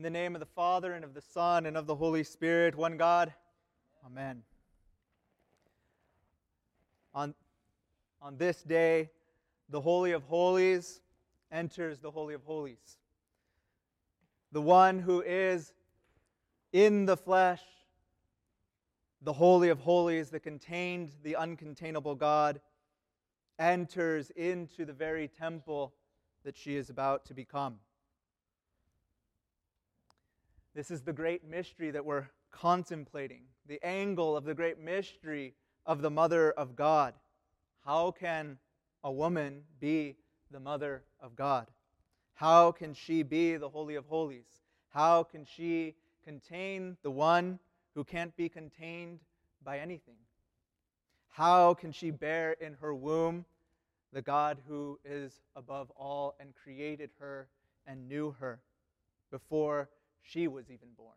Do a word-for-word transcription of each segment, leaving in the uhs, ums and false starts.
In the name of the Father, and of the Son, and of the Holy Spirit, one God. Amen. On, on this day, the Holy of Holies enters the Holy of Holies. The one who is in the flesh, the Holy of Holies that contained the uncontainable God, enters into the very temple that she is about to become. This is the great mystery that we're contemplating, the angle of the great mystery of the Mother of God. How can a woman be the Mother of God? How can she be the Holy of Holies? How can she contain the one who can't be contained by anything? How can she bear in her womb the God who is above all and created her and knew her before she was even born?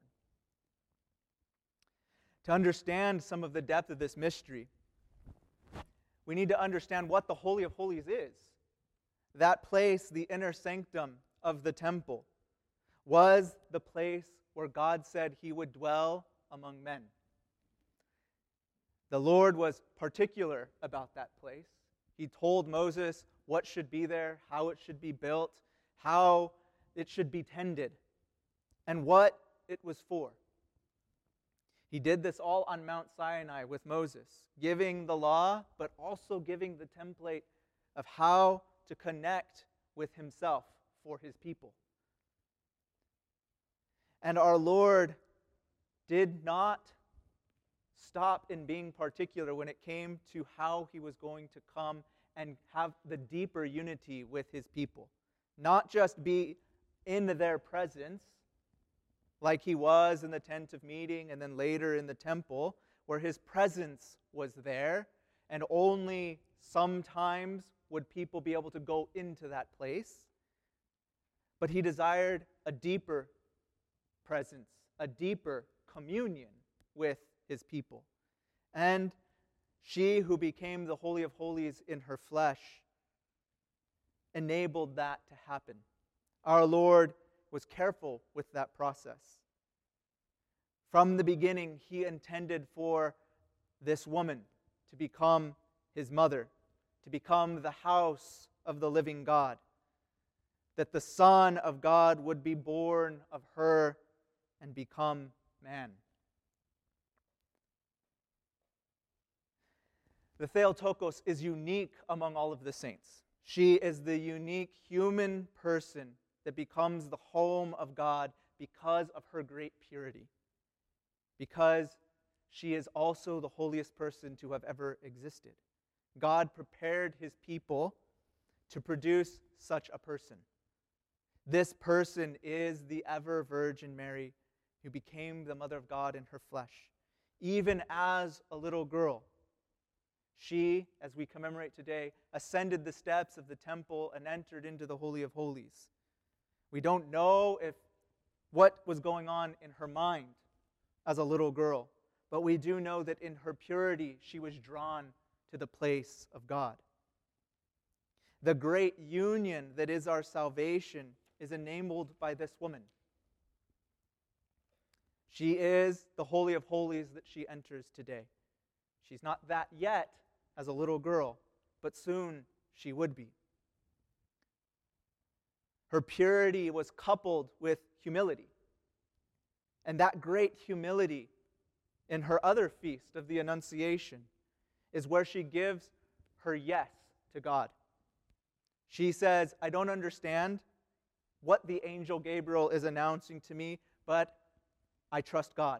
To understand some of the depth of this mystery, we need to understand what the Holy of Holies is. That place, the inner sanctum of the temple, was the place where God said He would dwell among men. The Lord was particular about that place. He told Moses what should be there, how it should be built, how it should be tended, and what it was for. He did this all on Mount Sinai with Moses, giving the law, but also giving the template of how to connect with Himself for His people. And our Lord did not stop in being particular when it came to how He was going to come and have the deeper unity with His people. Not just be in their presence, like He was in the tent of meeting and then later in the temple, where His presence was there, and only sometimes would people be able to go into that place. But He desired a deeper presence, a deeper communion with His people. And she who became the Holy of Holies in her flesh enabled that to happen. Our Lord was careful with that process. From the beginning, He intended for this woman to become His mother, to become the house of the living God, that the Son of God would be born of her and become man. The Theotokos is unique among all of the saints. She is the unique human person that becomes the home of God because of her great purity, because she is also the holiest person to have ever existed. God prepared His people to produce such a person. This person is the ever Virgin Mary, who became the Mother of God in her flesh. Even as a little girl, she, as we commemorate today, ascended the steps of the temple and entered into the Holy of Holies. We don't know if what was going on in her mind as a little girl, but we do know that in her purity she was drawn to the place of God. The great union that is our salvation is enabled by this woman. She is the Holy of Holies that she enters today. She's not that yet as a little girl, but soon she would be. Her purity was coupled with humility. And that great humility in her other feast of the Annunciation is where she gives her yes to God. She says, I don't understand what the angel Gabriel is announcing to me, but I trust God.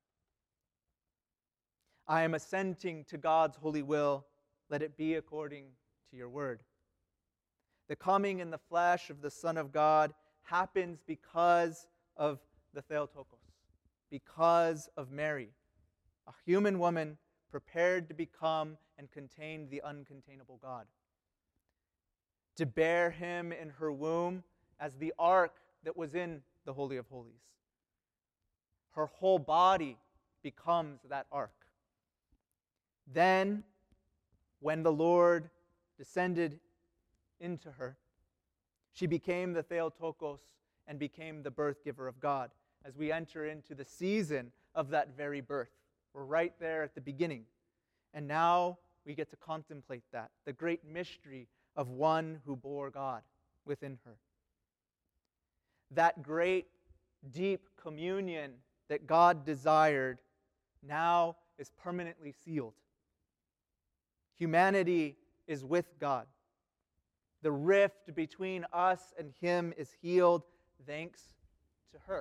I am assenting to God's holy will. Let it be according to your word. The coming in the flesh of the Son of God happens because of the Theotokos, because of Mary, a human woman prepared to become and contain the uncontainable God, to bear Him in her womb as the ark that was in the Holy of Holies. Her whole body becomes that ark. Then, when the Lord descended into her, she became the Theotokos and became the birth giver of God as we enter into the season of that very birth. We're right there at the beginning. And now we get to contemplate that, the great mystery of one who bore God within her. That great, deep communion that God desired now is permanently sealed. Humanity is with God. The rift between us and Him is healed thanks to her.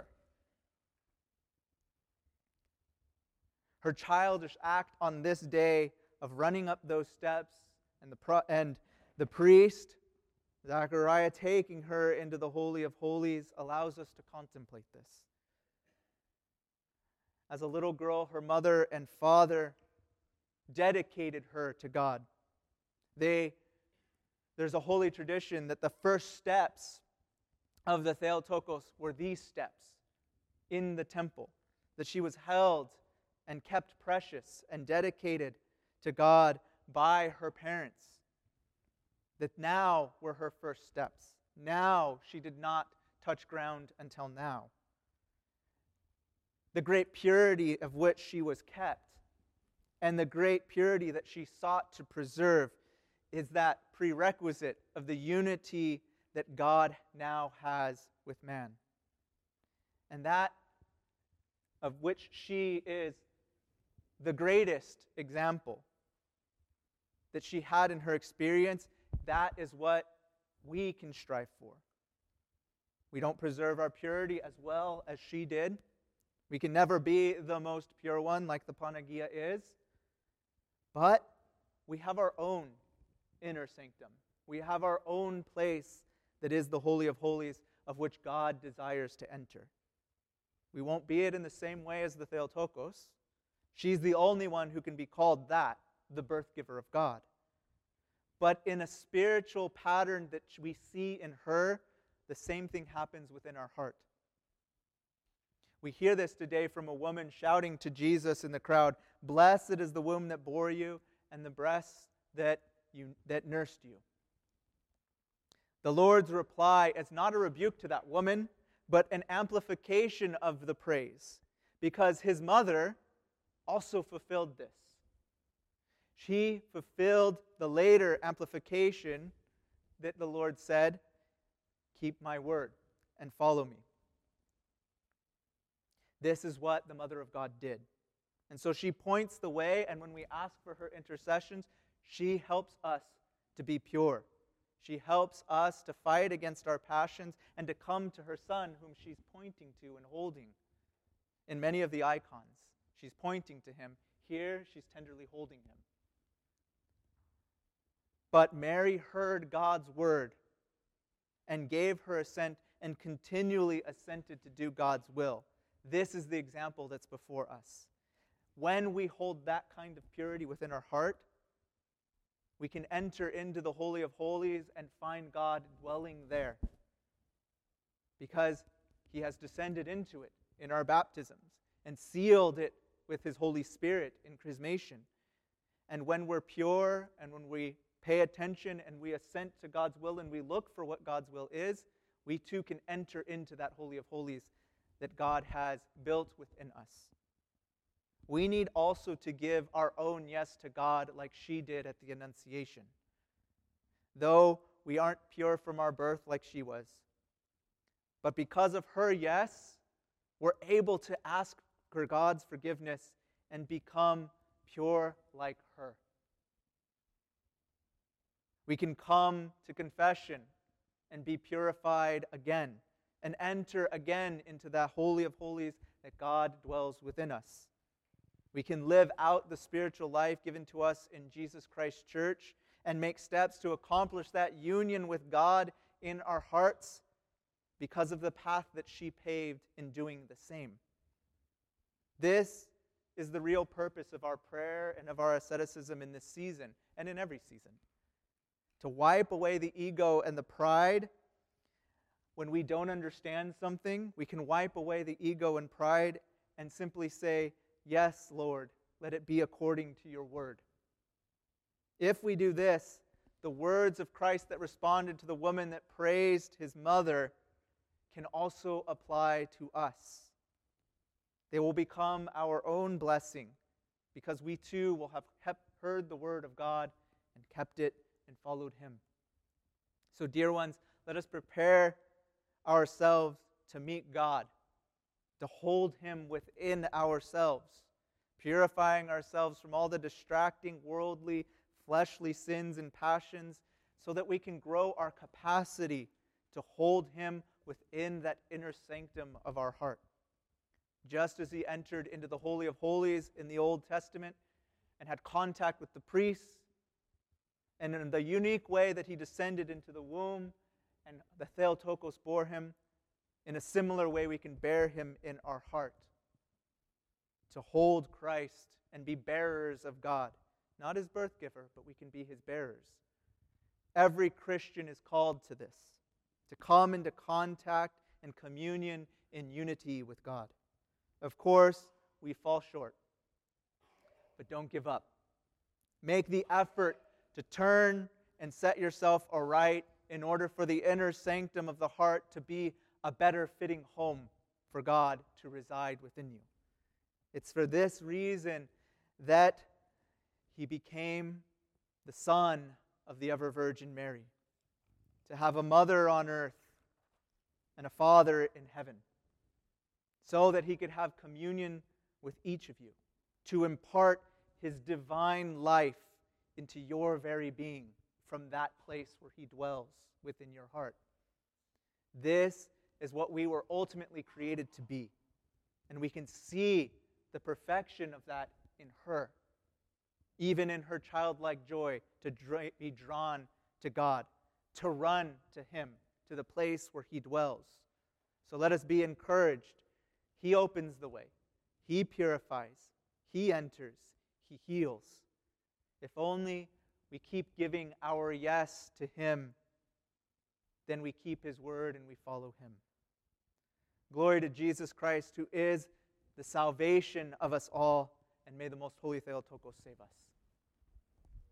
Her childish act on this day of running up those steps and the pro- and the priest, Zechariah, taking her into the Holy of Holies allows us to contemplate this. As a little girl, her mother and father dedicated her to God. They, there's a holy tradition that the first steps of the Theotokos were these steps in the temple, that she was held and kept precious and dedicated to God by her parents. That now were her first steps. Now she did not touch ground until now. The great purity of which she was kept and the great purity that she sought to preserve is that prerequisite of the unity that God now has with man. And that of which she is the greatest example that she had in her experience, that is what we can strive for. We don't preserve our purity as well as she did. We can never be the most pure one like the Panagia is. But we have our own inner sanctum. We have our own place that is the Holy of Holies of which God desires to enter. We won't be it in the same way as the Theotokos. She's the only one who can be called that, the birth giver of God. But in a spiritual pattern that we see in her, the same thing happens within our heart. We hear this today from a woman shouting to Jesus in the crowd, "Blessed is the womb that bore you and the breasts that you that nursed you." The Lord's reply is not a rebuke to that woman, but an amplification of the praise, because his mother also fulfilled this. She fulfilled the later amplification that the Lord said, "Keep my word and follow me." This is what the Mother of God did. And so she points the way, and when we ask for her intercessions, she helps us to be pure. She helps us to fight against our passions and to come to her Son, whom she's pointing to and holding. In many of the icons, she's pointing to him. Here, she's tenderly holding him. But Mary heard God's word and gave her assent and continually assented to do God's will. This is the example that's before us. When we hold that kind of purity within our heart, we can enter into the Holy of Holies and find God dwelling there, because He has descended into it in our baptisms and sealed it with His Holy Spirit in chrismation. And when we're pure and when we pay attention and we assent to God's will and we look for what God's will is, we too can enter into that Holy of Holies that God has built within us. We need also to give our own yes to God like she did at the Annunciation. Though we aren't pure from our birth like she was, but because of her yes, we're able to ask for God's forgiveness and become pure like her. We can come to confession and be purified again and enter again into that Holy of Holies that God dwells within us. We can live out the spiritual life given to us in Jesus Christ's church and make steps to accomplish that union with God in our hearts because of the path that she paved in doing the same. This is the real purpose of our prayer and of our asceticism in this season and in every season. To wipe away the ego and the pride. When we don't understand something, we can wipe away the ego and pride and simply say, "Yes, Lord, let it be according to your word." If we do this, the words of Christ that responded to the woman that praised his mother can also apply to us. They will become our own blessing because we too will have kept, heard the word of God and kept it and followed him. So, dear ones, let us prepare ourselves to meet God, to hold him within ourselves, purifying ourselves from all the distracting, worldly, fleshly sins and passions, so that we can grow our capacity to hold him within that inner sanctum of our heart. Just as he entered into the Holy of Holies in the Old Testament and had contact with the priests, and in the unique way that he descended into the womb and the Theotokos bore him, in a similar way we can bear him in our heart, to hold Christ and be bearers of God. Not his birth giver, but we can be his bearers. Every Christian is called to this, to come into contact and communion in unity with God. Of course, we fall short, but don't give up. Make the effort to turn and set yourself aright in order for the inner sanctum of the heart to be a better fitting home for God to reside within you. It's for this reason that he became the Son of the ever-Virgin Mary, to have a mother on earth and a father in heaven, so that he could have communion with each of you, to impart his divine life into your very being from that place where he dwells within your heart. This is what we were ultimately created to be, and we can see the perfection of that in her, even in her childlike joy to dra- be drawn to God, to run to him, to the place where he dwells. So let us be encouraged. He opens the way. He purifies. He enters. He heals. If only we keep giving our yes to him, then we keep his word and we follow him. Glory to Jesus Christ, who is the salvation of us all, and may the most holy Theotokos save us.